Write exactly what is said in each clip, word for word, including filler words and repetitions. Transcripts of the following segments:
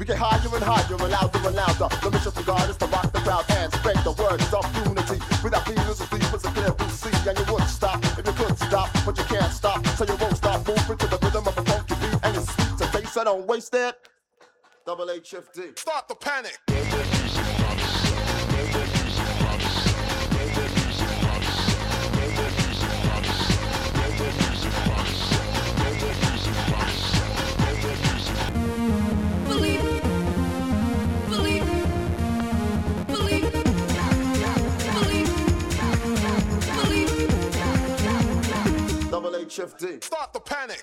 get higher and higher and louder and louder. The mission for God is to rock the crowd and spread the words of unity. Without feelings of deep as a clear blue sea, and you wouldn't stop if you could stop, but you can't stop, so you won't stop moving to the rhythm of a funky beat, and it's sweet to taste, so don't waste it. Double H F D. Start the panic. Double H F D. Start the panic.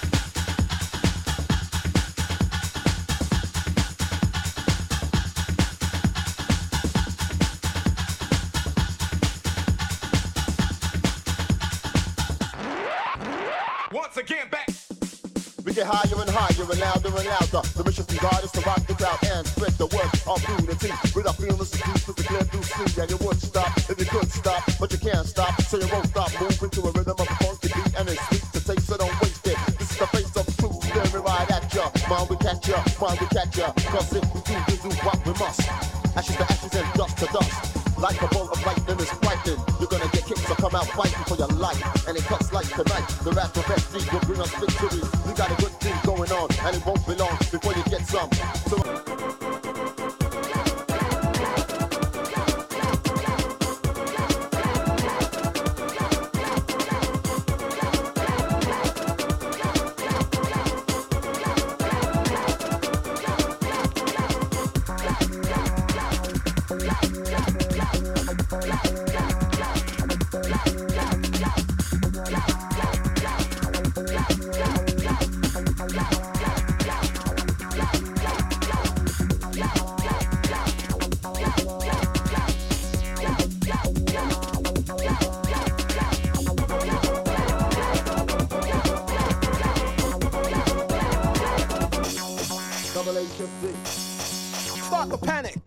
Once again, back. We get higher and higher and louder and louder. The mission from God is to rock the crowd and spread the word of unity. Without feelings of deep as the clear blue sea, and you wouldn't stop if you could stop, but you can't stop, so you won't stop moving to a rhythm of a funky beat, and it's sweet to taste, so don't waste it. This is the face of truth, staring right at ya. Mind we catch ya, mind we catch ya. Cause if we do, we do what we must. Ashes to ashes and dust to dust. Like a bolt of lightning is frightening. You're gonna get kicked, so come out fighting for your life. And it cuts like tonight. The rap of F D will bring us victory. We got a good thing going on, and it won't be long before you get some. So Double H F D. Start the panic.